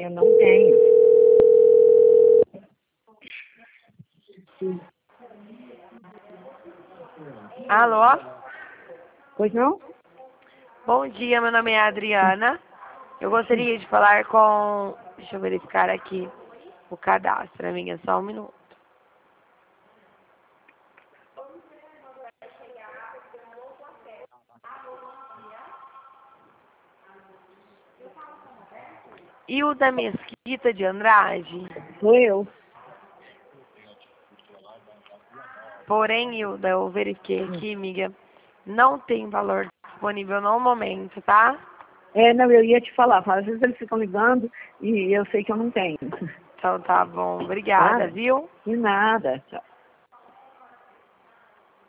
Eu não tenho. Alô? Pois não? Bom dia, meu nome é Adriana. Eu gostaria de falar com... Deixa eu verificar aqui o cadastro, minha, só um minuto. Hilda Mesquita de Andrade. Sou eu. Porém, Hilda, eu verifiquei aqui, amiga, não tem valor disponível no momento, tá? Não, eu ia te falar. Às vezes eles ficam ligando e eu sei que eu não tenho. Então tá bom. Tá? Obrigada, viu? De nada. Tchau.